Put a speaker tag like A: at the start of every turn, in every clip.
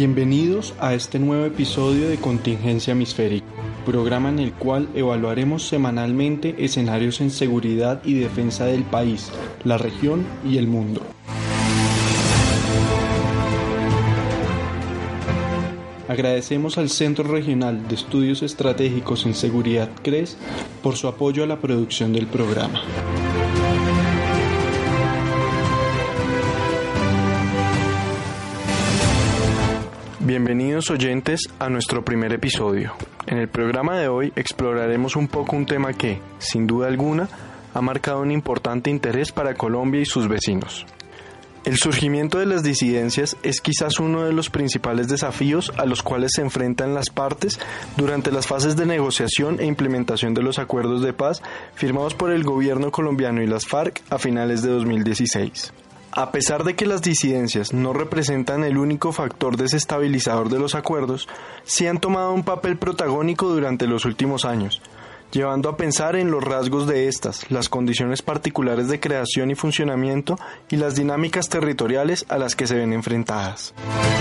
A: Bienvenidos a este nuevo episodio de Contingencia Hemisférica, programa en el cual evaluaremos semanalmente escenarios en seguridad y defensa del país, la región y el mundo. Agradecemos al Centro Regional de Estudios Estratégicos en Seguridad CRES por su apoyo a la producción del programa. Bienvenidos oyentes a nuestro primer episodio. En el programa de hoy exploraremos un poco un tema que, sin duda alguna, ha marcado un importante interés para Colombia y sus vecinos. El surgimiento de las disidencias es quizás uno de los principales desafíos a los cuales se enfrentan las partes durante las fases de negociación e implementación de los acuerdos de paz firmados por el gobierno colombiano y las FARC a finales de 2016. A pesar de que las disidencias no representan el único factor desestabilizador de los acuerdos, sí han tomado un papel protagónico durante los últimos años, llevando a pensar en los rasgos de estas, las condiciones particulares de creación y funcionamiento y las dinámicas territoriales a las que se ven enfrentadas.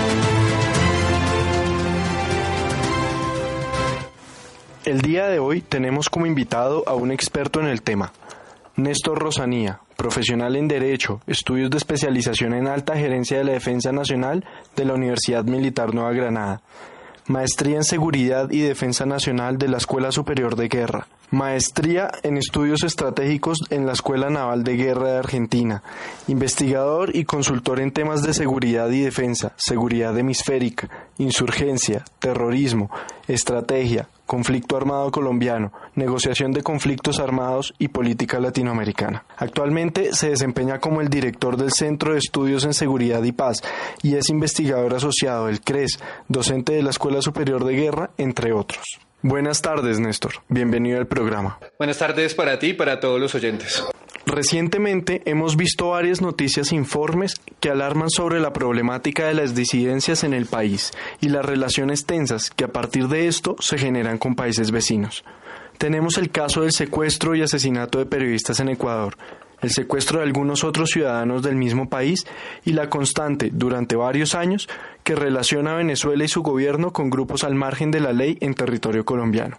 A: El día de hoy tenemos como invitado a un experto en el tema, Néstor Rosanía, profesional en Derecho, estudios de especialización en Alta Gerencia de la Defensa Nacional de la Universidad Militar Nueva Granada, maestría en Seguridad y Defensa Nacional de la Escuela Superior de Guerra, maestría en Estudios Estratégicos en la Escuela Naval de Guerra de Argentina, investigador y consultor en temas de seguridad y defensa, seguridad hemisférica, insurgencia, terrorismo, estrategia, conflicto armado colombiano, negociación de conflictos armados y política latinoamericana. Actualmente se desempeña como el director del Centro de Estudios en Seguridad y Paz y es investigador asociado del CRES, docente de la Escuela Superior de Guerra, entre otros. Buenas tardes, Néstor. Bienvenido al programa.
B: Buenas tardes para ti y para todos los oyentes.
A: Recientemente hemos visto varias noticias e informes que alarman sobre la problemática de las disidencias en el país y las relaciones tensas que a partir de esto se generan con países vecinos. Tenemos el caso del secuestro y asesinato de periodistas en Ecuador, el secuestro de algunos otros ciudadanos del mismo país y la constante, durante varios años, que relaciona a Venezuela y su gobierno con grupos al margen de la ley en territorio colombiano.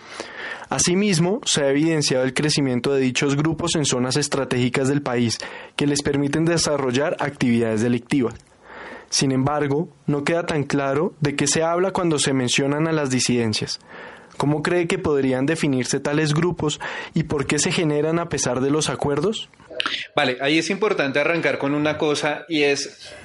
A: Asimismo, se ha evidenciado el crecimiento de dichos grupos en zonas estratégicas del país que les permiten desarrollar actividades delictivas. Sin embargo, no queda tan claro de qué se habla cuando se mencionan a las disidencias. ¿Cómo cree que podrían definirse tales grupos y por qué se generan a pesar de los acuerdos?
B: Vale, ahí es importante arrancar con una cosa y es,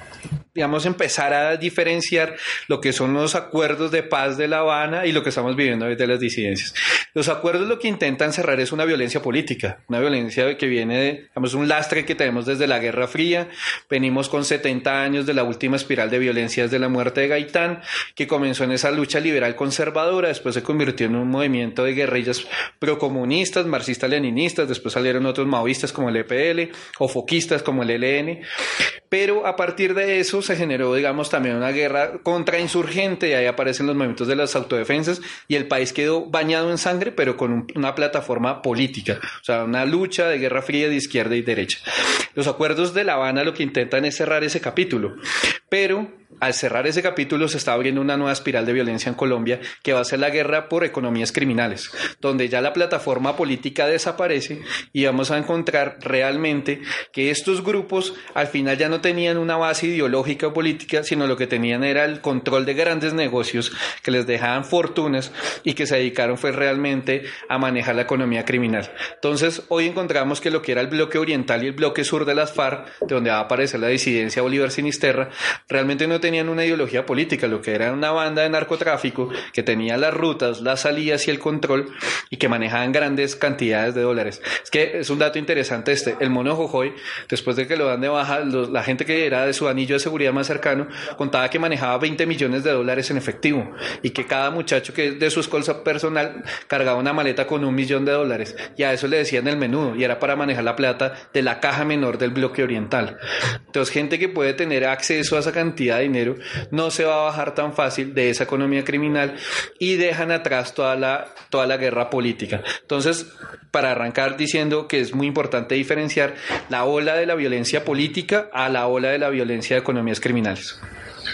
B: empezar a diferenciar lo que son los acuerdos de paz de La Habana y lo que estamos viviendo hoy de las disidencias. Los acuerdos lo que intentan cerrar es una violencia política, una violencia que viene de, un lastre que tenemos desde la Guerra Fría. Venimos con 70 años de la última espiral de violencia desde la muerte de Gaitán, que comenzó en esa lucha liberal conservadora, después se convirtió en un movimiento de guerrillas procomunistas, marxistas-leninistas, después salieron otros maoístas como el EPL o foquistas como el ELN, pero a partir de eso se generó, también una guerra contrainsurgente y ahí aparecen los movimientos de las autodefensas y el país quedó bañado en sangre, pero con una plataforma política, o sea, una lucha de guerra fría de izquierda y derecha. Los acuerdos de La Habana lo que intentan es cerrar ese capítulo, pero al cerrar ese capítulo se está abriendo una nueva espiral de violencia en Colombia que va a ser la guerra por economías criminales, donde ya la plataforma política desaparece y vamos a encontrar realmente que estos grupos al final ya no tenían una base ideológica o política, sino lo que tenían era el control de grandes negocios que les dejaban fortunas y que se dedicaron fue realmente a manejar la economía criminal. Entonces hoy encontramos que lo que era el bloque oriental y el bloque sur de las FARC, de donde va a aparecer la disidencia Bolívar Sinisterra, realmente no tenían una ideología política, lo que era una banda de narcotráfico que tenía las rutas, las salidas y el control y que manejaban grandes cantidades de dólares. Es que es un dato interesante el Mono Jojoy, después de que lo dan de baja, la gente que era de su anillo de seguridad más cercano contaba que manejaba 20 millones de dólares en efectivo y que cada muchacho que de su escolta personal cargaba una maleta con $1 millón y a eso le decían el menudo y era para manejar la plata de la caja menor del bloque oriental. Entonces gente que puede tener acceso a esa cantidad de dinero no se va a bajar tan fácil de esa economía criminal y dejan atrás toda la guerra política. Entonces, para arrancar diciendo que es muy importante diferenciar la ola de la violencia política a la ola de la violencia de economías criminales.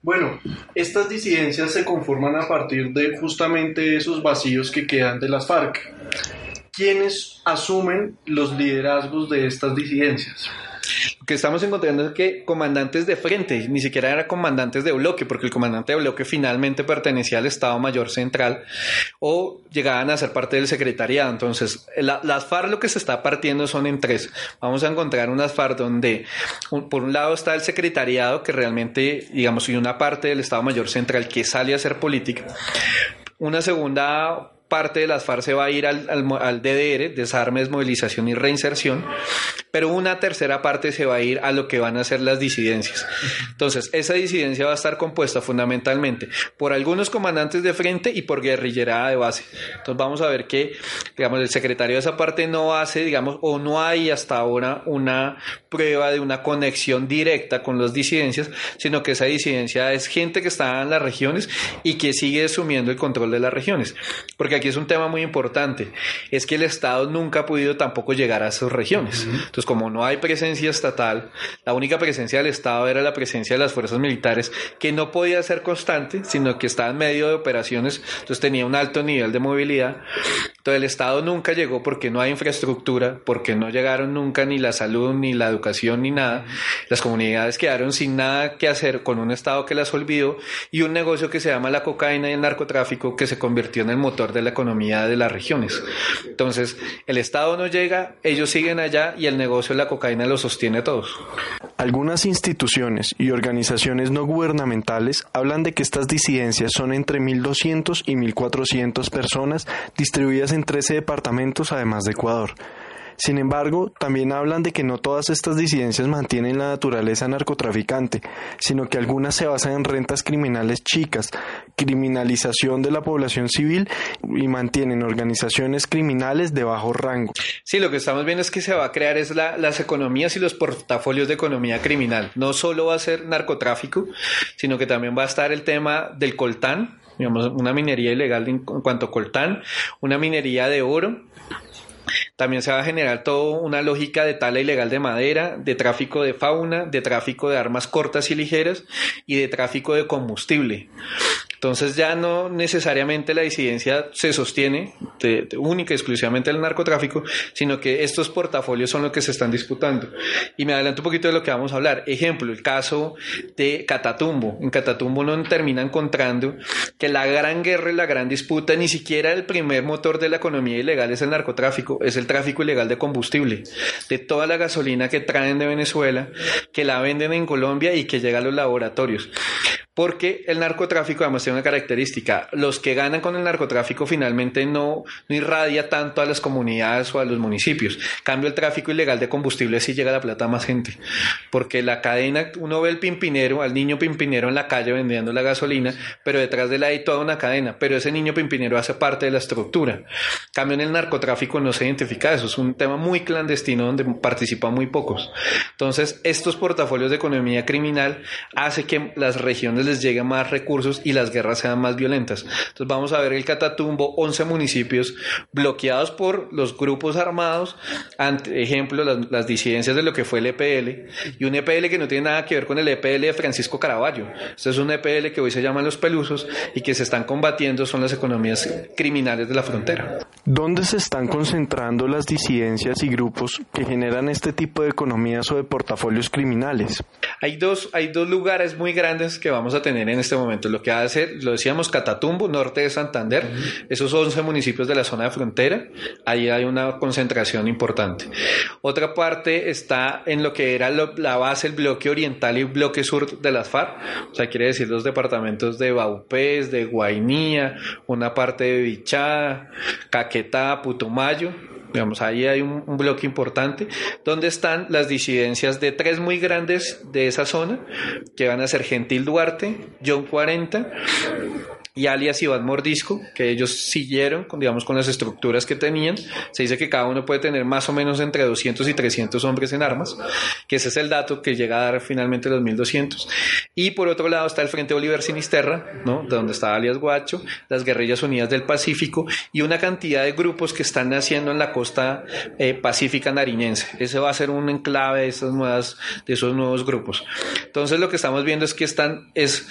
A: Bueno, estas disidencias se conforman a partir de justamente esos vacíos que quedan de las FARC. ¿Quiénes asumen los liderazgos de estas disidencias?
B: Lo que estamos encontrando es que comandantes de frente, ni siquiera eran comandantes de bloque, porque el comandante de bloque finalmente pertenecía al Estado Mayor Central o llegaban a ser parte del secretariado. Entonces, las FARC lo que se está partiendo son en tres. Vamos a encontrar unas FARC donde, por un lado está el secretariado, que realmente, digamos, y una parte del Estado Mayor Central que sale a hacer política. Una segunda parte de las FARC se va a ir al DDR, desarme, desmovilización y reinserción, pero una tercera parte se va a ir a lo que van a ser las disidencias. Entonces, esa disidencia va a estar compuesta fundamentalmente por algunos comandantes de frente y por guerrillerada de base. Entonces, vamos a ver que, digamos, el secretario de esa parte no hace, digamos, o no hay hasta ahora una prueba de una conexión directa con las disidencias, sino que esa disidencia es gente que está en las regiones y que sigue asumiendo el control de las regiones. Porque aquí es un tema muy importante, es que el Estado nunca ha podido tampoco llegar a esas regiones. Entonces, como no hay presencia estatal, la única presencia del Estado era la presencia de las fuerzas militares, que no podía ser constante, sino que estaba en medio de operaciones, entonces tenía un alto nivel de movilidad. Entonces, el Estado nunca llegó porque no hay infraestructura, porque no llegaron nunca ni la salud, ni la educación, ni nada. Las comunidades quedaron sin nada que hacer con un Estado que las olvidó y un negocio que se llama la cocaína y el narcotráfico, que se convirtió en el motor de la economía de las regiones. Entonces, el Estado no llega, ellos siguen allá y el negocio de la cocaína lo sostiene a todos.
A: Algunas instituciones y organizaciones no gubernamentales hablan de que estas disidencias son entre 1.200 y 1.400 personas distribuidas en 13 departamentos además de Ecuador. Sin embargo, también hablan de que no todas estas disidencias mantienen la naturaleza narcotraficante, sino que algunas se basan en rentas criminales chicas, criminalización de la población civil y mantienen organizaciones criminales de bajo rango.
B: Sí, lo que estamos viendo es que se va a crear es las economías y los portafolios de economía criminal. No solo va a ser narcotráfico, sino que también va a estar el tema del coltán, digamos, una minería ilegal en cuanto a coltán, una minería de oro. También se va a generar toda una lógica de tala ilegal de madera, de tráfico de fauna, de tráfico de armas cortas y ligeras y de tráfico de combustible. Entonces ya no necesariamente la disidencia se sostiene única y exclusivamente del narcotráfico, sino que estos portafolios son los que se están disputando. Y me adelanto un poquito de lo que vamos a hablar. Ejemplo, el caso de Catatumbo. En Catatumbo uno termina encontrando que la gran guerra y la gran disputa, ni siquiera el primer motor de la economía ilegal es el narcotráfico, es el tráfico ilegal de combustible, de toda la gasolina que traen de Venezuela, que la venden en Colombia y que llega a los laboratorios. Porque el narcotráfico además tiene una característica: los que ganan con el narcotráfico finalmente no irradia tanto a las comunidades o a los municipios. En cambio, el tráfico ilegal de combustible sí llega a la plata a más gente, porque la cadena, uno ve el pimpinero, al niño pimpinero en la calle vendiendo la gasolina, pero detrás de él hay toda una cadena, pero ese niño pimpinero hace parte de la estructura. En cambio, en el narcotráfico no se identifica eso, es un tema muy clandestino donde participan muy pocos. Entonces, estos portafolios de economía criminal hace que las regiones les lleguen más recursos y las guerras sean más violentas. Entonces vamos a ver el Catatumbo, 11 municipios bloqueados por los grupos armados, ejemplo, las disidencias de lo que fue el EPL, y un EPL que no tiene nada que ver con el EPL de Francisco Caraballo. Este es un EPL que hoy se llaman los Pelusos y que se están combatiendo son las economías criminales de la frontera.
A: ¿Dónde se están concentrando las disidencias y grupos que generan este tipo de economías o de portafolios criminales?
B: Hay dos lugares muy grandes que vamos a tener en este momento. Lo que hace, lo decíamos, Catatumbo, norte de Santander, esos 11 municipios de la zona de frontera, ahí hay una concentración importante. Otra parte está en lo que era la base, el bloque oriental y bloque sur de las FARC, o sea, quiere decir los departamentos de Baupés, de Guainía, una parte de Bichada, Caquetá, Putumayo. Digamos, ahí hay un bloque importante donde están las disidencias de tres muy grandes de esa zona, que van a ser Gentil Duarte, John 40 y alias Iván Mordisco, que ellos siguieron con las estructuras que tenían. Se dice que cada uno puede tener más o menos entre 200 y 300 hombres en armas, que ese es el dato que llega a dar finalmente los 1200. Y por otro lado está el Frente Bolívar Sinisterra, ¿no? De donde está alias Guacho, las Guerrillas Unidas del Pacífico y una cantidad de grupos que están naciendo en la costa pacífica nariñense. Ese va a ser un enclave de esos nuevos grupos. Entonces lo que estamos viendo es que están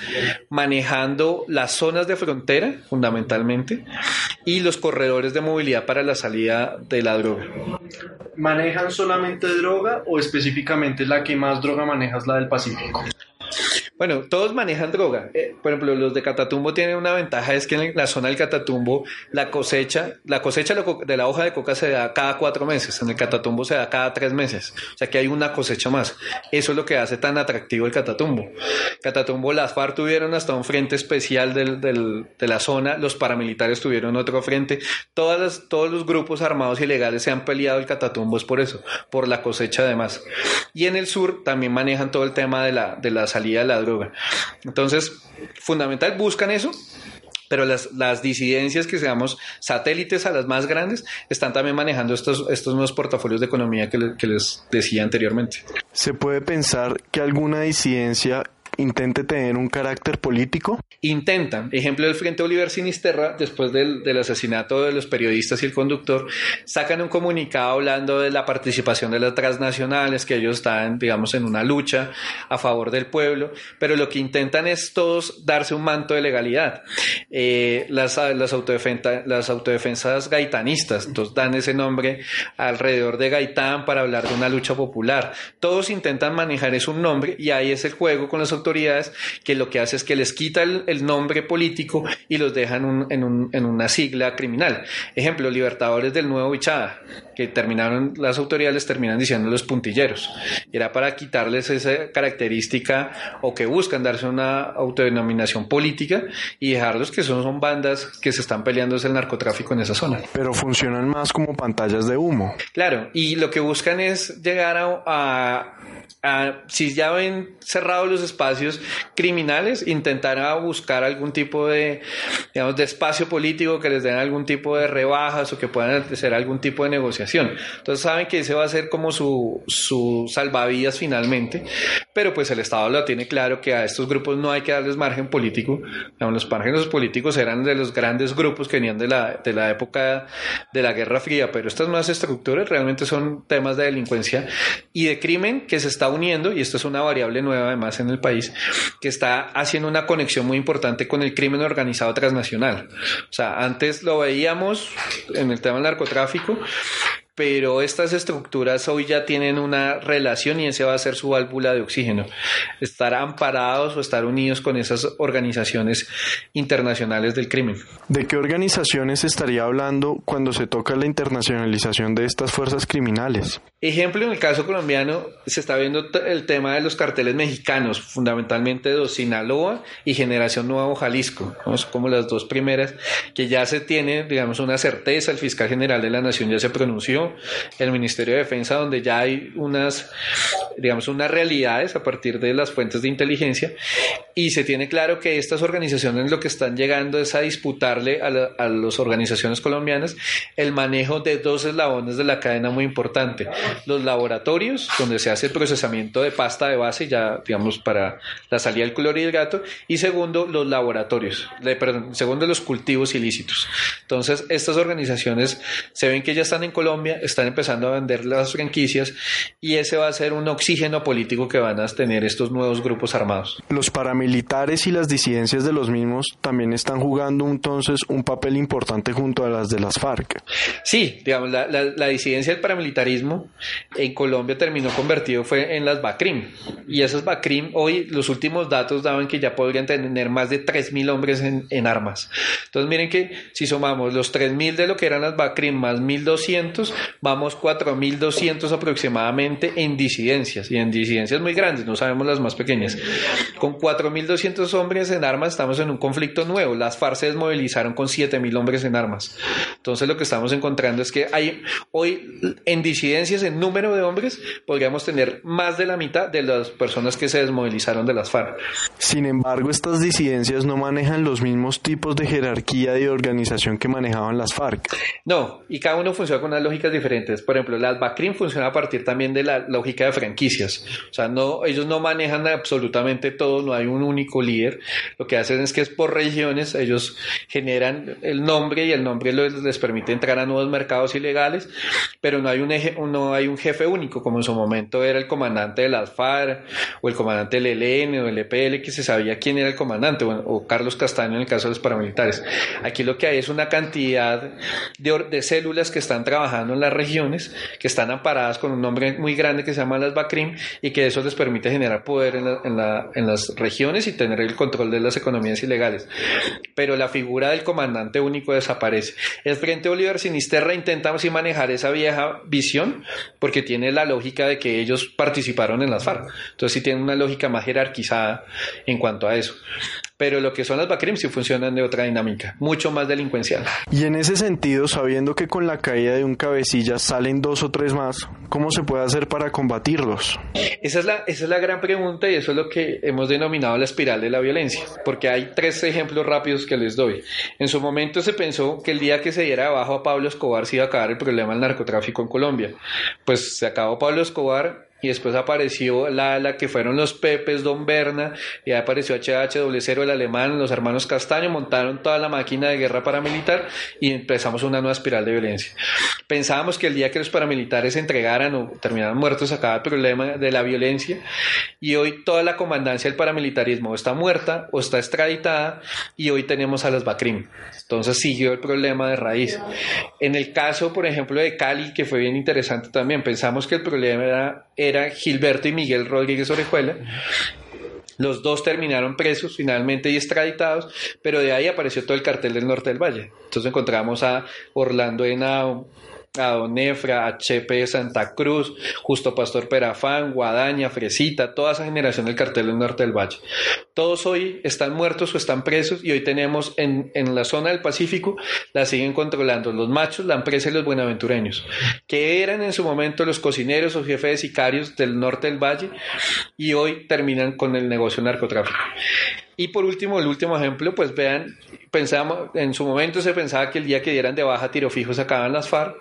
B: manejando las zonas de frontera, fundamentalmente, y los corredores de movilidad para la salida de la droga.
A: ¿Manejan solamente droga o específicamente la que más droga maneja es la del Pacífico?
B: Bueno, todos manejan droga. Por ejemplo, los de Catatumbo tienen una ventaja, es que en la zona del Catatumbo la cosecha de la hoja de coca se da cada 4 meses, en el Catatumbo se da cada 3 meses, o sea que hay una cosecha más. Eso es lo que hace tan atractivo el Catatumbo. Catatumbo, las FARC tuvieron hasta un frente especial de la zona, los paramilitares tuvieron otro frente, todos los grupos armados ilegales se han peleado el Catatumbo, es por eso, por la cosecha además. Y en el sur también manejan todo el tema de la salida de la droga. Entonces, fundamental, buscan eso, pero las disidencias que seamos satélites a las más grandes están también manejando estos nuevos portafolios de economía que les decía anteriormente.
A: ¿Se puede pensar que alguna disidencia intente tener un carácter político?
B: Intentan. Ejemplo, el Frente Bolívar Sinisterra, después del asesinato de los periodistas y el conductor, sacan un comunicado hablando de la participación de las transnacionales, que ellos están, en una lucha a favor del pueblo, pero lo que intentan es todos darse un manto de legalidad. Las autodefensas gaitanistas, entonces dan ese nombre alrededor de Gaitán para hablar de una lucha popular. Todos intentan manejar un nombre y ahí es el juego con las autoridades, que lo que hace es que les quita el nombre político y los dejan en una sigla criminal. Ejemplo, Libertadores del Nuevo Bichada, que las autoridades terminan diciendo los puntilleros. Era para quitarles esa característica, o que buscan darse una autodenominación política y dejarlos que son bandas que se están peleando el narcotráfico en esa zona.
A: Pero funcionan más como pantallas de humo.
B: Claro, y lo que buscan es llegar si ya ven cerrados los espacios criminales, intentar buscar algún tipo de espacio político que les den algún tipo de rebajas o que puedan hacer algún tipo de negociación. Entonces saben que ese va a ser como su salvavidas finalmente, pero pues el Estado lo tiene claro, que a estos grupos no hay que darles margen político. Los márgenes políticos eran de los grandes grupos que venían de la época de la Guerra Fría, pero estas nuevas estructuras realmente son temas de delincuencia y de crimen que se está uniendo, y esto es una variable nueva además en el país, que está haciendo una conexión muy importante con el crimen organizado transnacional. O sea, antes lo veíamos en el tema del narcotráfico, pero estas estructuras hoy ya tienen una relación y ese va a ser su válvula de oxígeno, estar amparados o estar unidos con esas organizaciones internacionales del crimen.
A: ¿De qué organizaciones estaría hablando cuando se toca la internacionalización de estas fuerzas criminales?
B: Ejemplo, en el caso colombiano se está viendo el tema de los carteles mexicanos, fundamentalmente de Sinaloa y Generación Nuevo Jalisco, ¿no? Es como las dos primeras que ya se tiene, una certeza. El fiscal general de la Nación ya se pronunció, el Ministerio de Defensa, donde ya hay unas realidades a partir de las fuentes de inteligencia, y se tiene claro que estas organizaciones lo que están llegando es a disputarle a las organizaciones colombianas el manejo de dos eslabones de la cadena muy importante: los laboratorios, donde se hace el procesamiento de pasta de base ya para la salida del clorhidrato, y segundo, los los cultivos ilícitos. Entonces estas organizaciones se ven que ya están en Colombia, están empezando a vender las franquicias, y ese va a ser un oxígeno político que van a tener estos nuevos grupos armados.
A: Los paramilitares y las disidencias de los mismos también están jugando entonces un papel importante junto a las de las FARC.
B: Sí, la disidencia del paramilitarismo en Colombia terminó convertido fue en las BACRIM, y esas BACRIM hoy los últimos datos daban que ya podrían tener más de 3.000 hombres en armas. Entonces miren que si sumamos los 3.000 de lo que eran las BACRIM más 1.200, vamos 4.200 aproximadamente en disidencias, y en disidencias muy grandes, no sabemos las más pequeñas. Con 4.200 hombres en armas estamos en un conflicto nuevo. Las FARC se desmovilizaron con 7.000 hombres en armas. Entonces lo que estamos encontrando es que hay hoy en disidencias, en número de hombres, podríamos tener más de la mitad de las personas que se desmovilizaron de las FARC.
A: Sin embargo, estas disidencias no manejan los mismos tipos de jerarquía y de organización que manejaban las FARC.
B: No, y cada uno funciona con unas lógicas diferentes. Por ejemplo, las BACRIM funciona a partir también de la lógica de franquicias. O sea, ellos no manejan absolutamente todo, no hay un único líder. Lo que hacen es que es por regiones, ellos generan el nombre y el nombre les permite entrar a nuevos mercados ilegales, pero no hay un jefe único, como en su momento era el comandante de las FARC o el comandante del ELN o del EPL, que se sabía quién era el comandante, o Carlos Castaño en el caso de los paramilitares. Aquí lo que hay es una cantidad de células que están trabajando en las regiones, que están amparadas con un nombre muy grande que se llama las BACRIM, y que eso les permite generar poder en las regiones y tener el control de las economías ilegales. Pero la figura del comandante único desaparece. El Frente Bolívar Sinisterra intenta así manejar esa vieja visión, porque tiene la lógica de que ellos participaron en las FARC. Entonces sí tiene una lógica más jerarquizada en cuanto a eso. Pero lo que son las BACRIM sí funcionan de otra dinámica, mucho más delincuencial.
A: Y en ese sentido, sabiendo que con la caída de un cabecilla salen 2 o 3 más, ¿cómo se puede hacer para combatirlos?
B: Esa es la gran pregunta, y eso es lo que hemos denominado la espiral de la violencia, porque hay 3 ejemplos rápidos que les doy. En su momento se pensó que el día que se diera abajo a Pablo Escobar se iba a acabar el problema del narcotráfico en Colombia. Pues se acabó Pablo Escobar, y después apareció la que fueron los Pepes, Don Berna, y apareció HH00, el alemán, los hermanos Castaño, montaron toda la máquina de guerra paramilitar y empezamos una nueva espiral de violencia. Pensábamos que el día que los paramilitares se entregaran o terminaran muertos se acababa el problema de la violencia, y hoy toda la comandancia del paramilitarismo está muerta o está extraditada, y hoy tenemos a las BACRIM. Entonces siguió el problema de raíz. En el caso, por ejemplo, de Cali, que fue bien interesante también, pensamos que el problema era Gilberto y Miguel Rodríguez Orejuela. Los dos terminaron presos finalmente y extraditados, pero de ahí apareció todo el cartel del Norte del Valle. Entonces encontramos a Orlando Henao, a Don Efra, a Chepe de Santa Cruz, Justo Pastor Perafán, Guadaña, Fresita, toda esa generación del cartel del Norte del Valle. Todos hoy están muertos o están presos, y hoy tenemos en la zona del Pacífico, la siguen controlando los machos, la empresa y los buenaventureños, que eran en su momento los cocineros o jefes de sicarios del Norte del Valle, y hoy terminan con el negocio narcotráfico. Y por último, el último ejemplo, pues vean, en su momento se pensaba que el día que dieran de baja Tiro Fijo se acababan las FARC.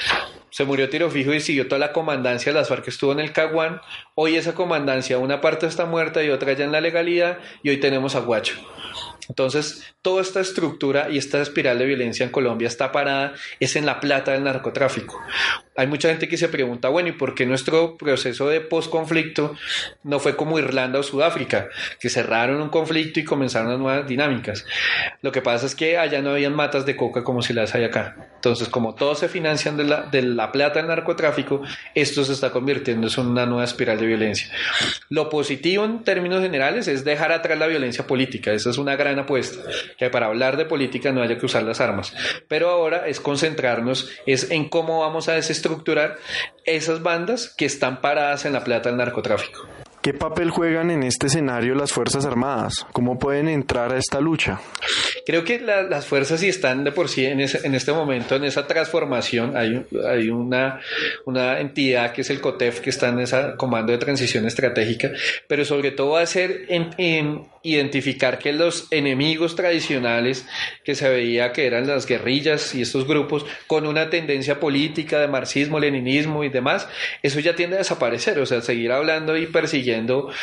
B: Se murió Tiro Fijo y siguió toda la comandancia de las FARC que estuvo en el Caguán. Hoy esa comandancia, una parte está muerta y otra ya en la legalidad, y hoy tenemos a Guacho. Entonces, toda esta estructura y esta espiral de violencia en Colombia está parada, es en la plata del narcotráfico. Hay mucha gente que se pregunta, bueno, ¿y por qué nuestro proceso de posconflicto no fue como Irlanda o Sudáfrica, que cerraron un conflicto y comenzaron las nuevas dinámicas? Lo que pasa es que allá no habían matas de coca como si las hay acá. Entonces, como todos se financian de la plata del narcotráfico, esto se está convirtiendo en una nueva espiral de violencia. Lo positivo en términos generales es dejar atrás la violencia política. Esa es una gran apuesta, que para hablar de política no haya que usar las armas. Pero ahora es concentrarnos en cómo vamos a desestructurar esas bandas que están paradas en la plata del narcotráfico.
A: ¿Qué papel juegan en este escenario las Fuerzas Armadas? ¿Cómo pueden entrar a esta lucha?
B: Creo que las fuerzas sí están de por sí en este momento, en esa transformación. Hay una entidad que es el COTEF, que está en ese comando de transición estratégica, pero sobre todo va a ser en identificar que los enemigos tradicionales que se veía que eran las guerrillas y estos grupos con una tendencia política de marxismo, leninismo y demás, eso ya tiende a desaparecer. O sea, seguir hablando y persiguiendo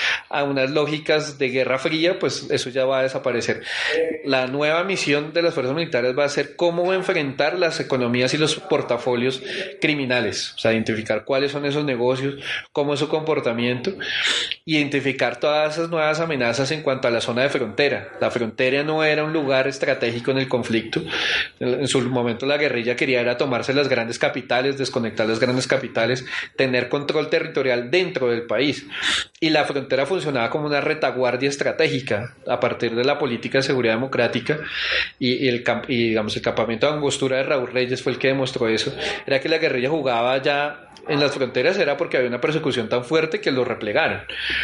B: a unas lógicas de guerra fría, pues eso ya va a desaparecer. La nueva misión de las fuerzas militares va a ser cómo enfrentar las economías y los portafolios criminales, o sea, identificar cuáles son esos negocios, cómo es su comportamiento, identificar todas esas nuevas amenazas en cuanto a la zona de frontera. La frontera no era un lugar estratégico en el conflicto. En su momento la guerrilla quería era tomarse las grandes capitales, desconectar las grandes capitales, tener control territorial dentro del país. Y la frontera funcionaba como una retaguardia estratégica a partir de la política de seguridad democrática, y digamos el campamento de Angostura de Raúl Reyes fue el que demostró eso. Era que la guerrilla jugaba ya en las fronteras, era porque había una persecución tan fuerte que los replegaron.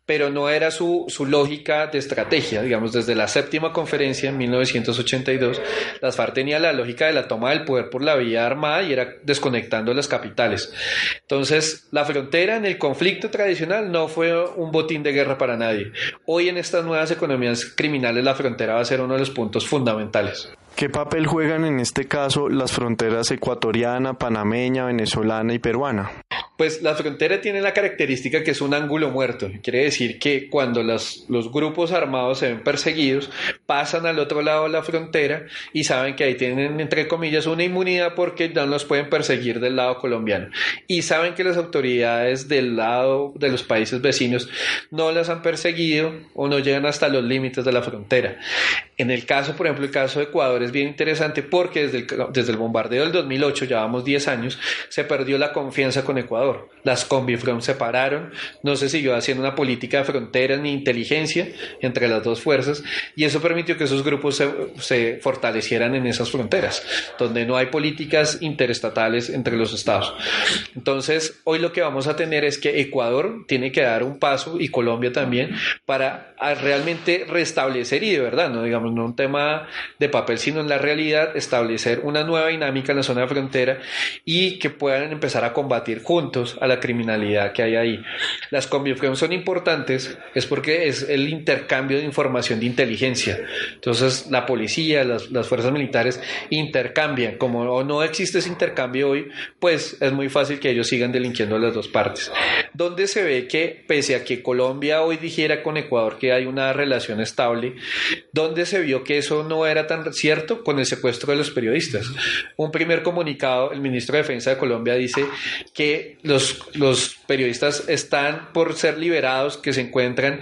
B: pero no era su lógica de estrategia. Digamos, desde la séptima conferencia en 1982, las FARC tenían la lógica de la toma del poder por la vía armada y era desconectando las capitales. Entonces, la frontera en el conflicto tradicional no fue un botín de guerra para nadie. Hoy en estas nuevas economías criminales la frontera va a ser uno de los puntos fundamentales.
A: ¿Qué papel juegan en este caso las fronteras ecuatoriana, panameña, venezolana y peruana?
B: Pues la frontera tiene la característica que es un ángulo muerto. Quiere decir que cuando los grupos armados se ven perseguidos, pasan al otro lado de la frontera y saben que ahí tienen, entre comillas, una inmunidad porque no los pueden perseguir del lado colombiano. Y saben que las autoridades del lado de los países vecinos no las han perseguido o no llegan hasta los límites de la frontera. En el caso, por ejemplo, el caso de Ecuador es bien interesante porque desde el bombardeo del 2008, ya vamos 10 años, se perdió la confianza con Ecuador. Las Combifrom se pararon, no se siguió haciendo una política de fronteras ni inteligencia entre las dos fuerzas y eso permitió que esos grupos se fortalecieran en esas fronteras, donde no hay políticas interestatales entre los estados. Entonces, hoy lo que vamos a tener es que Ecuador tiene que dar un paso y Colombia también para realmente restablecer y de verdad, no digamos no un tema de papel, sino en la realidad establecer una nueva dinámica en la zona de frontera y que puedan empezar a combatir juntos a la criminalidad que hay ahí. Las Combifrom son importantes es porque es el intercambio de información de inteligencia. Entonces la policía, las fuerzas militares intercambian. Como no existe ese intercambio hoy, pues es muy fácil que ellos sigan delinquiendo a las dos partes. Donde se ve que pese a que Colombia hoy dijera con Ecuador que hay una relación estable, donde se vio que eso no era tan cierto con el secuestro de los periodistas. Un primer comunicado, el ministro de Defensa de Colombia dice que los periodistas están por ser liberados, que se encuentran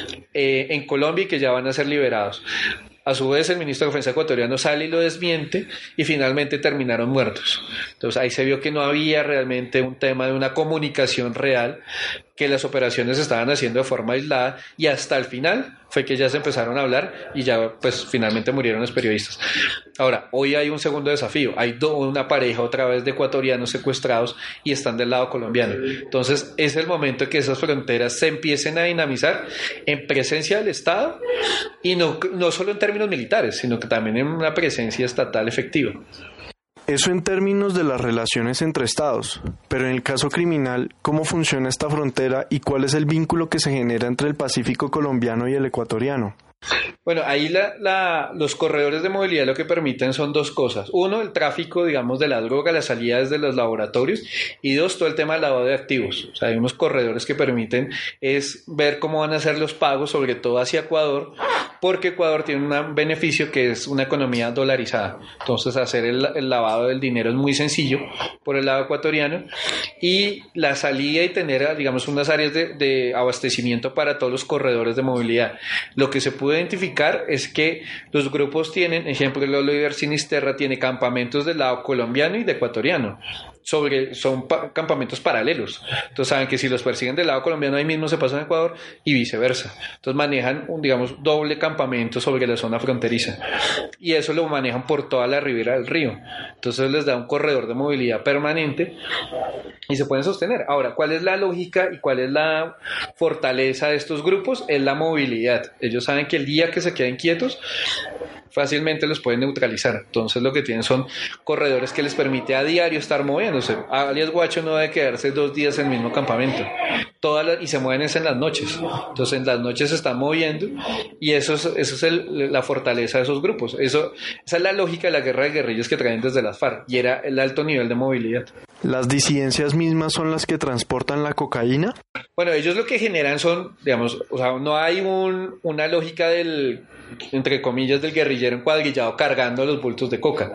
B: en Colombia y que ya van a ser liberados. A su vez, el ministro de Defensa ecuatoriano sale y lo desmiente y finalmente terminaron muertos. Entonces ahí se vio que no había realmente un tema de una comunicación real, que las operaciones se estaban haciendo de forma aislada y hasta el final fue que ya se empezaron a hablar y ya pues finalmente murieron los periodistas. Ahora, hoy hay un segundo desafío, hay una pareja otra vez de ecuatorianos secuestrados y están del lado colombiano. Entonces es el momento de que esas fronteras se empiecen a dinamizar en presencia del Estado y no solo en términos militares, sino que también en una presencia estatal efectiva.
A: Eso en términos de las relaciones entre estados, pero en el caso criminal, ¿cómo funciona esta frontera y cuál es el vínculo que se genera entre el Pacífico colombiano y el ecuatoriano?
B: Bueno, ahí los corredores de movilidad lo que permiten son dos cosas. Uno, el tráfico, digamos, de la droga, las salidas de los laboratorios. Y dos, todo el tema del lavado de activos. O sea, hay unos corredores que permiten es ver cómo van a ser los pagos, sobre todo hacia Ecuador, porque Ecuador tiene un beneficio que es una economía dolarizada. Entonces, hacer el lavado del dinero es muy sencillo por el lado ecuatoriano. Y la salida y tener, digamos, unas áreas de abastecimiento para todos los corredores de movilidad. Lo que se puede identificar es que los grupos tienen, ejemplo, el Oliver Sinisterra tiene campamentos del lado colombiano y de ecuatoriano. Son campamentos paralelos. Entonces saben que si los persiguen del lado colombiano ahí mismo se pasan a Ecuador y viceversa. Entonces manejan un, digamos, doble campamento sobre la zona fronteriza. Y eso lo manejan por toda la ribera del río. Entonces les da un corredor de movilidad permanente y se pueden sostener. Ahora, ¿cuál es la lógica y cuál es la fortaleza de estos grupos? Es la movilidad. Ellos saben que el día que se queden quietos, fácilmente los pueden neutralizar. Entonces lo que tienen son corredores que les permite a diario estar moviéndose. Alias Guacho no debe quedarse 2 días en el mismo campamento. Y se mueven en las noches. Entonces en las noches se están moviendo y eso es la fortaleza de esos grupos. Esa es la lógica de la guerra de guerrillas que traen desde las FARC y era el alto nivel de movilidad.
A: ¿Las disidencias mismas son las que transportan la cocaína?
B: Bueno, ellos lo que generan son, digamos, o sea, no hay una lógica del, entre comillas, del guerrillero encuadrillado cargando los bultos de coca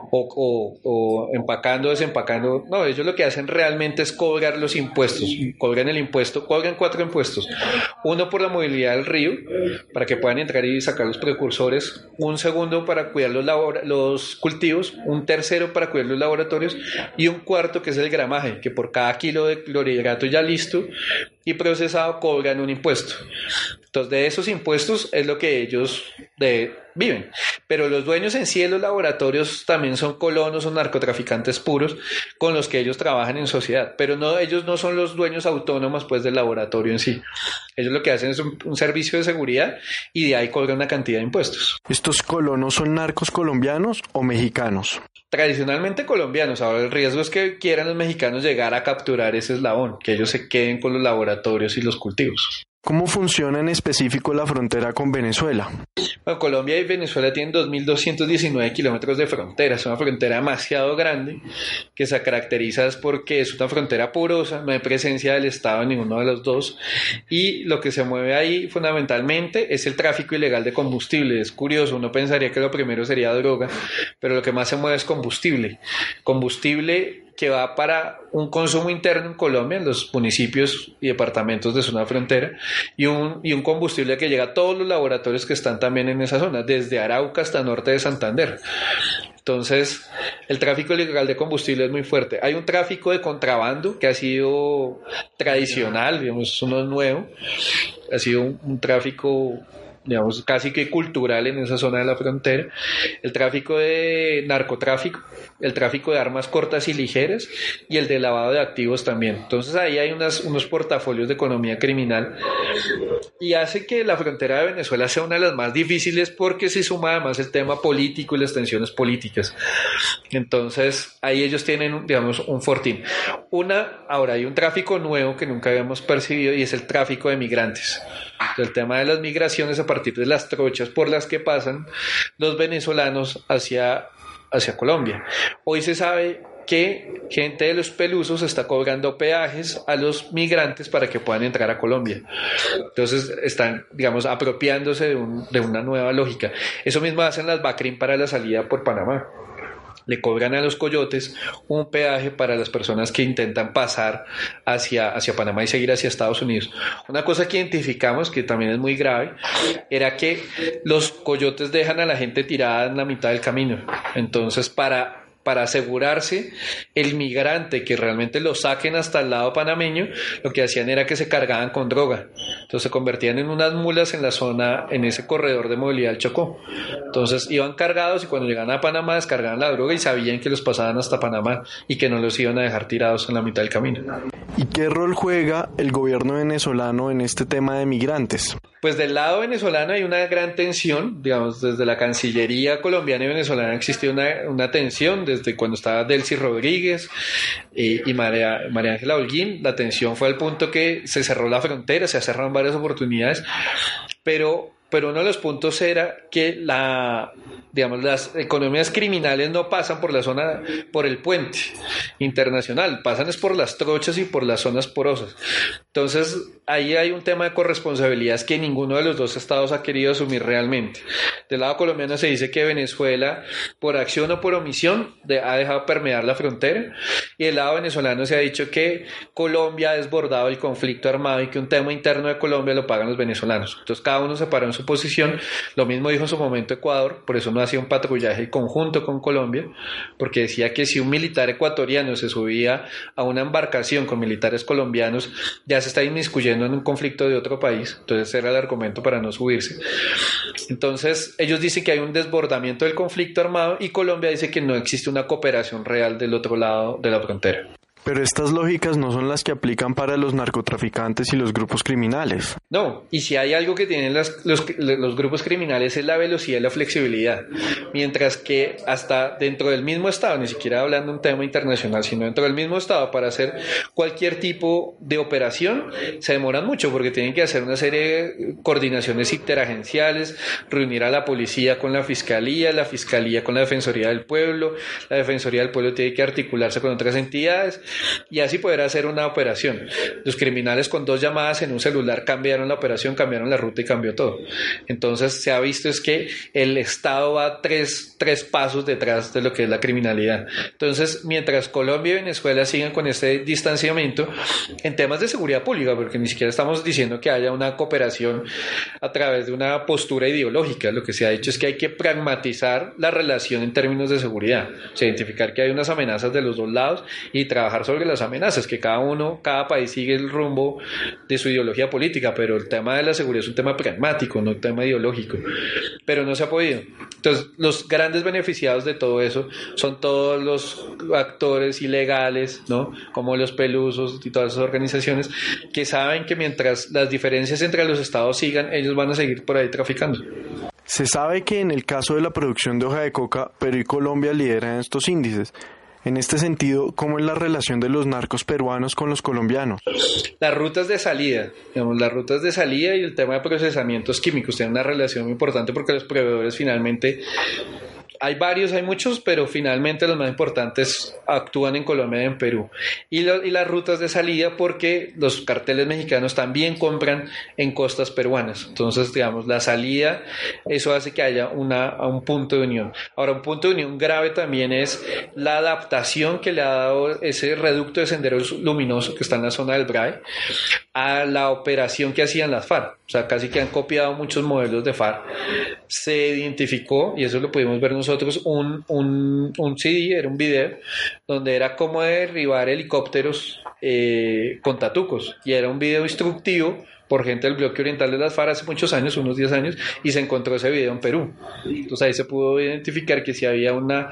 B: o empacando, desempacando. No, ellos lo que hacen realmente es cobrar los impuestos. Cobran el impuesto, cobran 4 impuestos. Uno por la movilidad del río, para que puedan entrar y sacar los precursores. Un segundo para cuidar los cultivos. Un tercero para cuidar los laboratorios. Y un cuarto que es el gramaje, que por cada kilo de clorhidrato ya listo y procesado cobran un impuesto. Entonces, de esos impuestos es lo que ellos viven. Pero los dueños en sí de los laboratorios también son colonos, son narcotraficantes puros con los que ellos trabajan en sociedad. Pero no, ellos no son los dueños autónomos pues del laboratorio en sí. Ellos lo que hacen es un servicio de seguridad y de ahí cobran una cantidad de impuestos.
A: ¿Estos colonos son narcos colombianos o mexicanos?
B: Tradicionalmente colombianos. Ahora el riesgo es que quieran los mexicanos llegar a capturar ese eslabón, que ellos se queden con los laboratorios y los cultivos.
A: ¿Cómo funciona en específico la frontera con Venezuela?
B: Bueno, Colombia y Venezuela tienen 2.219 kilómetros de frontera. Es una frontera demasiado grande que se caracteriza porque es una frontera porosa, no hay presencia del Estado en ninguno de los dos y lo que se mueve ahí fundamentalmente es el tráfico ilegal de combustible. Es curioso, uno pensaría que lo primero sería droga, pero lo que más se mueve es combustible. Combustible que va para un consumo interno en Colombia, en los municipios y departamentos de zona frontera, y un combustible que llega a todos los laboratorios que están también en esa zona, desde Arauca hasta norte de Santander. Entonces, el tráfico ilegal de combustible es muy fuerte. Hay un tráfico de contrabando que ha sido tradicional, digamos, uno nuevo, ha sido un tráfico, digamos, casi que cultural en esa zona de la frontera, el tráfico de narcotráfico, el tráfico de armas cortas y ligeras y el de lavado de activos también. Entonces ahí hay unos portafolios de economía criminal y hace que la frontera de Venezuela sea una de las más difíciles porque se suma además el tema político y las tensiones políticas. Entonces ahí ellos tienen, digamos, un fortín. Ahora hay un tráfico nuevo que nunca habíamos percibido y es el tráfico de migrantes. El tema de las migraciones a partir de las trochas por las que pasan los venezolanos hacia Colombia. Hoy se sabe que gente de los Pelusos está cobrando peajes a los migrantes para que puedan entrar a Colombia. Entonces están, digamos, apropiándose de una nueva lógica. Eso mismo hacen las BACRIM para la salida por Panamá. Le cobran a los coyotes un peaje para las personas que intentan pasar hacia Panamá y seguir hacia Estados Unidos. Una cosa que identificamos, que también es muy grave, era que los coyotes dejan a la gente tirada en la mitad del camino. Entonces, para asegurarse el migrante que realmente lo saquen hasta el lado panameño, lo que hacían era que se cargaban con droga. Entonces se convertían en unas mulas en la zona, en ese corredor de movilidad del Chocó. Entonces iban cargados y cuando llegaban a Panamá descargaban la droga y sabían que los pasaban hasta Panamá y que no los iban a dejar tirados en la mitad del camino.
A: ¿Y qué rol juega el gobierno venezolano en este tema de migrantes?
B: Pues del lado venezolano hay una gran tensión, digamos, desde la Cancillería colombiana y venezolana existió una tensión, desde cuando estaba Delcy Rodríguez y María Ángela Holguín, la tensión fue al punto que se cerró la frontera, se cerraron varias oportunidades, pero uno de los puntos era que las economías criminales no pasan por la zona, por el puente internacional, pasan es por las trochas y por las zonas porosas. Entonces, ahí hay un tema de corresponsabilidades que ninguno de los dos estados ha querido asumir realmente. Del lado colombiano se dice que Venezuela, por acción o por omisión, ha dejado permear la frontera, y del lado venezolano se ha dicho que Colombia ha desbordado el conflicto armado y que un tema interno de Colombia lo pagan los venezolanos. Entonces, cada uno se paró en su posición. Lo mismo dijo en su momento Ecuador, por eso no hacía un patrullaje conjunto con Colombia, porque decía que si un militar ecuatoriano se subía a una embarcación con militares colombianos, ya se está inmiscuyendo en un conflicto de otro país. Entonces era el argumento para no subirse. Entonces ellos dicen que hay un desbordamiento del conflicto armado y Colombia dice que no existe una cooperación real del otro lado de la frontera.
A: Pero estas lógicas no son las que aplican para los narcotraficantes y los grupos criminales.
B: No, y si hay algo que tienen los grupos criminales es la velocidad y la flexibilidad. Mientras que hasta dentro del mismo Estado, ni siquiera hablando de un tema internacional, sino dentro del mismo Estado, para hacer cualquier tipo de operación, se demoran mucho porque tienen que hacer una serie de coordinaciones interagenciales, reunir a la policía con la fiscalía con la Defensoría del Pueblo, la Defensoría del Pueblo tiene que articularse con otras entidades, y así poder hacer una operación. Los criminales con 2 llamadas en un celular cambiaron la operación, cambiaron la ruta y cambió todo. Entonces se ha visto es que el Estado va tres pasos detrás de lo que es la criminalidad. Entonces, mientras Colombia y Venezuela sigan con este distanciamiento en temas de seguridad pública, porque ni siquiera estamos diciendo que haya una cooperación a través de una postura ideológica, lo que se ha dicho es que hay que pragmatizar la relación en términos de seguridad, o sea, identificar que hay unas amenazas de los dos lados y trabajar trabajar sobre las amenazas, que cada país sigue el rumbo de su ideología política, pero el tema de la seguridad es un tema pragmático, no un tema ideológico, pero no se ha podido. Entonces, los grandes beneficiados de todo eso son todos los actores ilegales, ¿no? Como los pelusos y todas esas organizaciones que saben que mientras las diferencias entre los estados sigan, ellos van a seguir por ahí traficando.
A: Se sabe que en el caso de la producción de hoja de coca, Perú y Colombia lideran estos índices. En este sentido, ¿cómo es la relación de los narcos peruanos con los colombianos?
B: Las rutas de salida, las rutas de salida y el tema de procesamientos químicos tienen una relación muy importante porque los proveedores finalmente... Hay muchos, pero finalmente los más importantes actúan en Colombia y en Perú. Y las rutas de salida porque los carteles mexicanos también compran en costas peruanas. Entonces, digamos, la salida, eso hace que haya un punto de unión. Ahora, un punto de unión grave también es la adaptación que le ha dado ese reducto de sendero luminoso que está en la zona del BRAE a la operación que hacían las FARC. O sea, casi que han copiado muchos modelos de FARC. Se identificó, y eso lo pudimos ver nosotros, un CD, era un video, donde era cómo derribar helicópteros con tatucos. Y era un video instructivo por gente del bloque oriental de las FARC hace muchos años, unos 10 años, y se encontró ese video en Perú. Entonces ahí se pudo identificar que sí había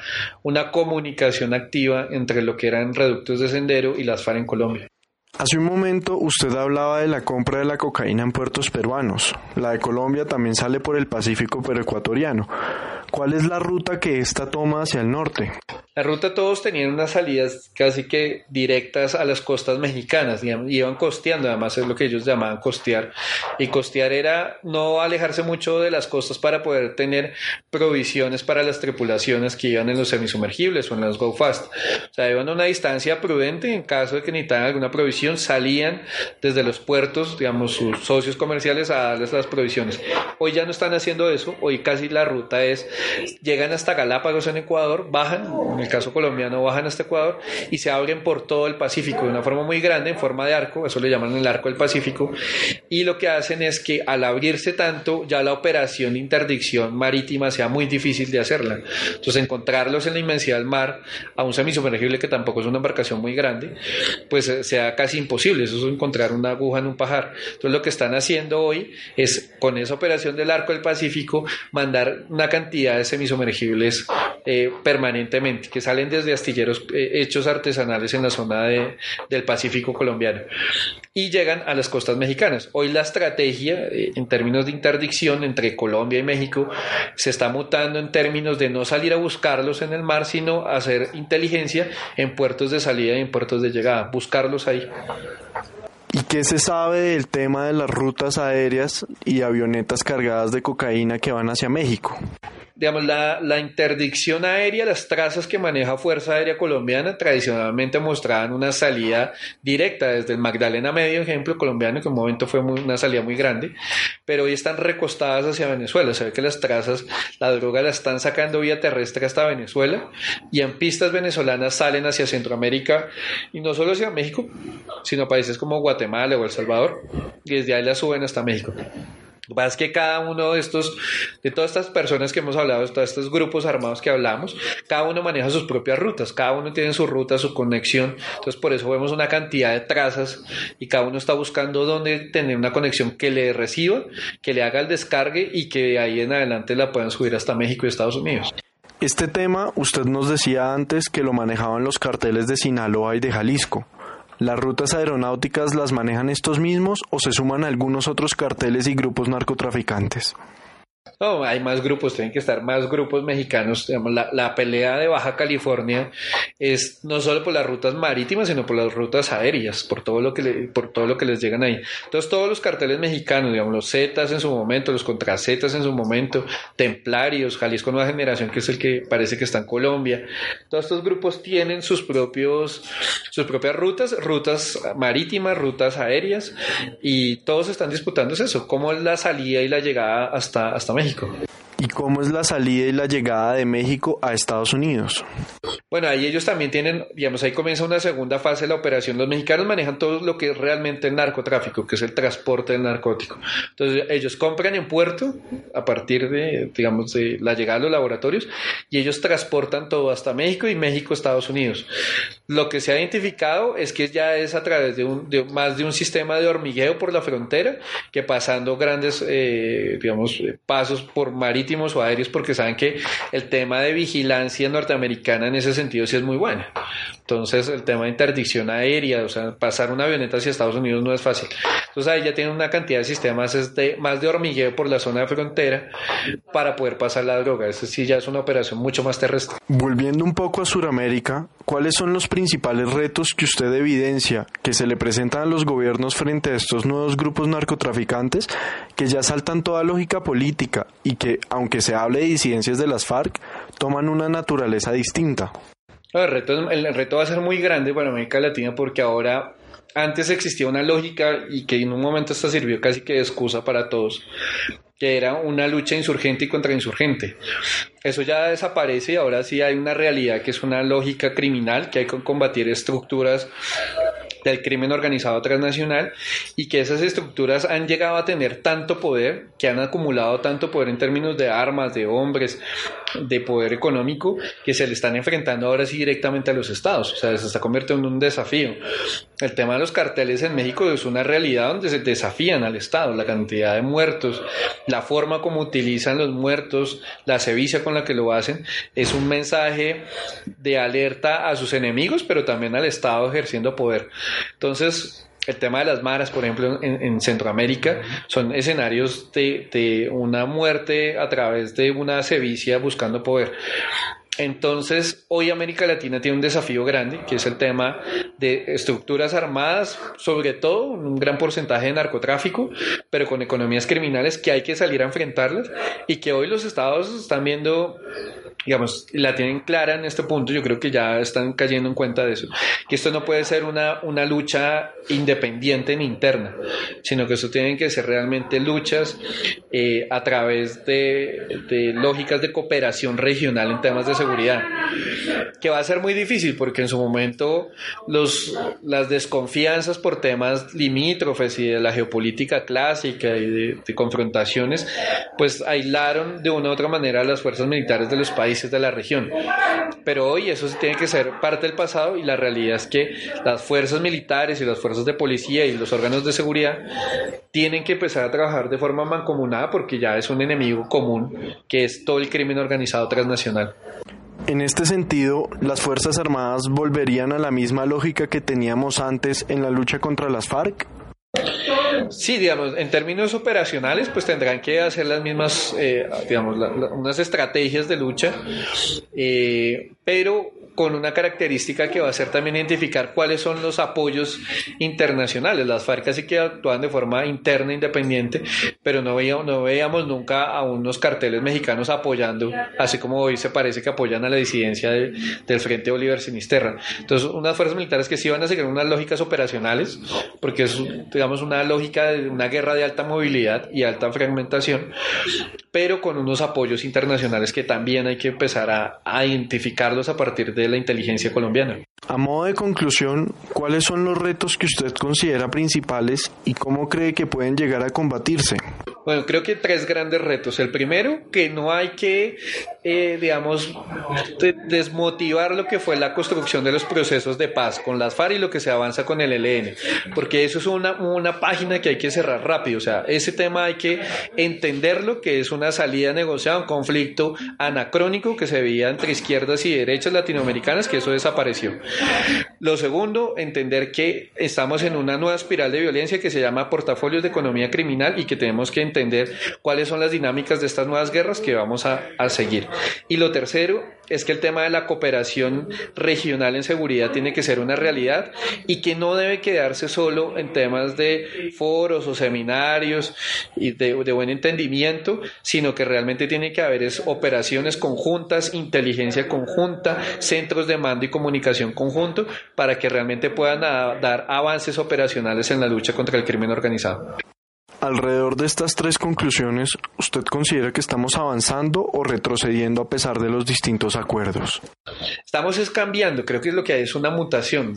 B: una comunicación activa entre lo que eran reductos de sendero y las FARC en Colombia.
A: Hace un momento usted hablaba de la compra de la cocaína en puertos peruanos. La de Colombia también sale por el Pacífico peruecuatoriano. ¿Cuál es la ruta que esta toma hacia el norte?
B: La ruta todos tenían unas salidas casi que directas a las costas mexicanas, digamos, y iban costeando, además es lo que ellos llamaban costear, y costear era no alejarse mucho de las costas para poder tener provisiones para las tripulaciones que iban en los semisumergibles o en los Go Fast. O sea, iban a una distancia prudente, en caso de que necesitaran alguna provisión, salían desde los puertos, digamos, sus socios comerciales a darles las provisiones. Hoy ya no están haciendo eso, hoy casi la ruta es, llegan hasta Galápagos en Ecuador, bajan, en el caso colombiano bajan hasta Ecuador y se abren por todo el Pacífico de una forma muy grande, en forma de arco, eso le llaman el arco del Pacífico, y lo que hacen es que al abrirse tanto, ya la operación de interdicción marítima sea muy difícil de hacerla. Entonces encontrarlos en la inmensidad del mar, a un semisumergible que tampoco es una embarcación muy grande, pues sea casi imposible, eso es encontrar una aguja en un pajar. Entonces lo que están haciendo hoy es, con esa operación del arco del Pacífico, mandar una cantidad de semisumergibles permanentemente, que salen desde astilleros hechos artesanales en la zona del Pacífico colombiano y llegan a las costas mexicanas. Hoy la estrategia en términos de interdicción entre Colombia y México se está mutando en términos de no salir a buscarlos en el mar, sino hacer inteligencia en puertos de salida y en puertos de llegada, buscarlos ahí.
A: ¿Y qué se sabe del tema de las rutas aéreas y avionetas cargadas de cocaína que van hacia México?
B: Digamos, la interdicción aérea, las trazas que maneja Fuerza Aérea Colombiana tradicionalmente mostraban una salida directa desde el Magdalena Medio, ejemplo colombiano, que en un momento fue una salida muy grande, pero hoy están recostadas hacia Venezuela. Se ve que las trazas, la droga la están sacando vía terrestre hasta Venezuela y en pistas venezolanas salen hacia Centroamérica y no solo hacia México, sino a países como Guatemala o El Salvador, y desde ahí la suben hasta México. Lo que pasa es que cada uno de todas estas personas que hemos hablado, de todos estos grupos armados que hablamos, cada uno maneja sus propias rutas, cada uno tiene su ruta, su conexión, entonces por eso vemos una cantidad de trazas y cada uno está buscando dónde tener una conexión que le reciba, que le haga el descargue y que de ahí en adelante la puedan subir hasta México y Estados Unidos.
A: Este tema, usted nos decía antes que lo manejaban los carteles de Sinaloa y de Jalisco. ¿Las rutas aeronáuticas las manejan estos mismos o se suman algunos otros carteles y grupos narcotraficantes?
B: No, hay más grupos, tienen que estar más grupos mexicanos. Digamos, la pelea de Baja California es no solo por las rutas marítimas, sino por las rutas aéreas, por todo lo que les llegan ahí. Entonces, todos los carteles mexicanos, digamos, los Zetas en su momento, los Contrazetas en su momento, Templarios, Jalisco Nueva Generación, que es el que parece que está en Colombia, todos estos grupos tienen sus propias rutas marítimas, rutas aéreas, y todos están disputando eso, cómo es la salida y la llegada hasta México.
A: ¿Y cómo es la salida y la llegada de México a Estados Unidos?
B: Bueno, ahí ellos también tienen, digamos, ahí comienza una segunda fase de la operación. Los mexicanos manejan todo lo que es realmente el narcotráfico, que es el transporte del narcótico. Entonces, ellos compran en puerto a partir de, digamos, de la llegada de los laboratorios y ellos transportan todo hasta México y México a Estados Unidos. Lo que se ha identificado es que ya es a través de más de un sistema de hormigueo por la frontera que pasando grandes, digamos, pasos por marítimos o aéreos, porque saben que el tema de vigilancia norteamericana en ese sentido sí es muy bueno. Entonces el tema de interdicción aérea, o sea, pasar una avioneta hacia Estados Unidos no es fácil. Entonces ahí ya tienen una cantidad de sistemas más de hormigueo por la zona de frontera para poder pasar la droga. Eso sí ya es una operación mucho más terrestre.
A: Volviendo un poco a Sudamérica, ¿cuáles son los principales retos que usted evidencia que se le presentan a los gobiernos frente a estos nuevos grupos narcotraficantes que ya saltan toda lógica política y que, aunque se hable de disidencias de las FARC, toman una naturaleza distinta?
B: El reto va a ser muy grande para América Latina porque ahora, antes existía una lógica y que en un momento esta sirvió casi que de excusa para todos, que era una lucha insurgente y contrainsurgente. Eso ya desaparece y ahora sí hay una realidad que es una lógica criminal, que hay que combatir estructuras del crimen organizado transnacional y que esas estructuras han llegado a tener tanto poder, que han acumulado tanto poder en términos de armas, de hombres, de poder económico, que se le están enfrentando ahora sí directamente a los estados. O sea, se está convirtiendo en un desafío. El tema de los carteles en México es una realidad donde se desafían al estado, la cantidad de muertos, la forma como utilizan los muertos, la sevicia con la que lo hacen, es un mensaje de alerta a sus enemigos, pero también al estado ejerciendo poder. Entonces, el tema de las maras, por ejemplo, en Centroamérica, son escenarios de una muerte a través de una sevicia buscando poder. Entonces, hoy América Latina tiene un desafío grande, que es el tema de estructuras armadas, sobre todo un gran porcentaje de narcotráfico, pero con economías criminales que hay que salir a enfrentarlas y que hoy los estados están viendo, digamos, la tienen clara en este punto. Yo creo que ya están cayendo en cuenta de eso, que esto no puede ser una lucha independiente ni interna, sino que esto tienen que ser realmente luchas a través de lógicas de cooperación regional en temas de seguridad, que va a ser muy difícil porque en su momento las desconfianzas por temas limítrofes y de la geopolítica clásica y de confrontaciones, pues aislaron de una u otra manera a las fuerzas militares de los países de la región. Pero hoy eso sí tiene que ser parte del pasado y la realidad es que las fuerzas militares y las fuerzas de policía y los órganos de seguridad tienen que empezar a trabajar de forma mancomunada porque ya es un enemigo común que es todo el crimen organizado transnacional.
A: En este sentido, ¿las Fuerzas Armadas volverían a la misma lógica que teníamos antes en la lucha contra las FARC?
B: Sí, digamos, en términos operacionales, pues tendrán que hacer las mismas, digamos, unas estrategias de lucha, pero con una característica que va a ser también identificar cuáles son los apoyos internacionales. Las FARC sí que actúan de forma interna, independiente, pero no veíamos nunca a unos carteles mexicanos apoyando, así como hoy se parece que apoyan a la disidencia del Frente Bolívar Sinisterra. Entonces, unas fuerzas militares que sí van a seguir unas lógicas operacionales, porque es, digamos, una lógica de una guerra de alta movilidad y alta fragmentación, pero con unos apoyos internacionales que también hay que empezar a identificarlos a partir de la inteligencia colombiana.
A: A modo de conclusión, ¿cuáles son los retos que usted considera principales y cómo cree que pueden llegar a combatirse?
B: Bueno, creo que 3 grandes retos. El primero, que no hay que, digamos, desmotivar lo que fue la construcción de los procesos de paz con las FARC y lo que se avanza con el ELN, porque eso es una página que hay que cerrar rápido. O sea, ese tema hay que entenderlo, que es una salida negociada, un conflicto anacrónico que se veía entre izquierdas y derechas latinoamericanas, que eso desapareció. Lo segundo, entender que estamos en una nueva espiral de violencia que se llama portafolios de economía criminal y que tenemos que entender cuáles son las dinámicas de estas nuevas guerras que vamos a seguir. Y lo tercero es que el tema de la cooperación regional en seguridad tiene que ser una realidad y que no debe quedarse solo en temas de foros o seminarios y de buen entendimiento, sino que realmente tiene que haber operaciones conjuntas, inteligencia conjunta, centros de mando y comunicación conjunto para que realmente puedan dar avances operacionales en la lucha contra el crimen organizado.
A: Alrededor de estas tres conclusiones, ¿usted considera que estamos avanzando o retrocediendo a pesar de los distintos acuerdos?
B: Estamos cambiando, creo que es lo que hay, es una mutación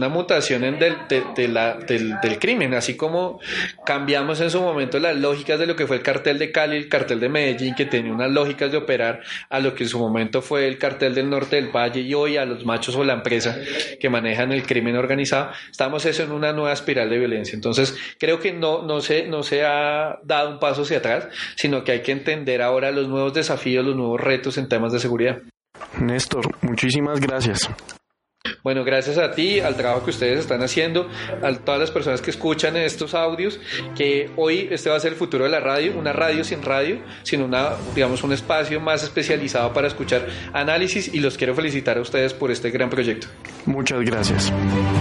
B: del crimen, así como cambiamos en su momento las lógicas de lo que fue el cartel de Cali, el cartel de Medellín, que tenía unas lógicas de operar, a lo que en su momento fue el cartel del norte del Valle, y hoy a los machos o la empresa que manejan el crimen organizado. Estamos eso en una nueva espiral de violencia. Entonces creo que no se ha dado un paso hacia atrás, sino que hay que entender ahora los nuevos desafíos, los nuevos retos en temas de seguridad.
A: Néstor, muchísimas gracias.
B: Bueno, gracias a ti, al trabajo que ustedes están haciendo, a todas las personas que escuchan estos audios, que hoy este va a ser el futuro de la radio, una radio sin radio, sino un espacio más especializado para escuchar análisis, y los quiero felicitar a ustedes por este gran proyecto.
A: Muchas gracias.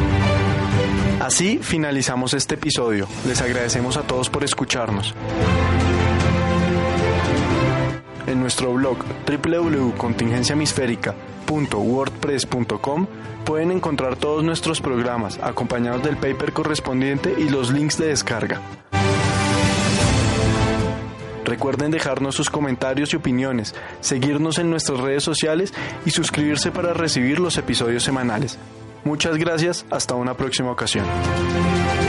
A: Así finalizamos este episodio. Les agradecemos a todos por escucharnos. En nuestro blog www.contingenciahemisférica.wordpress.com pueden encontrar todos nuestros programas acompañados del paper correspondiente y los links de descarga. Recuerden dejarnos sus comentarios y opiniones, seguirnos en nuestras redes sociales y suscribirse para recibir los episodios semanales. Muchas gracias, hasta una próxima ocasión.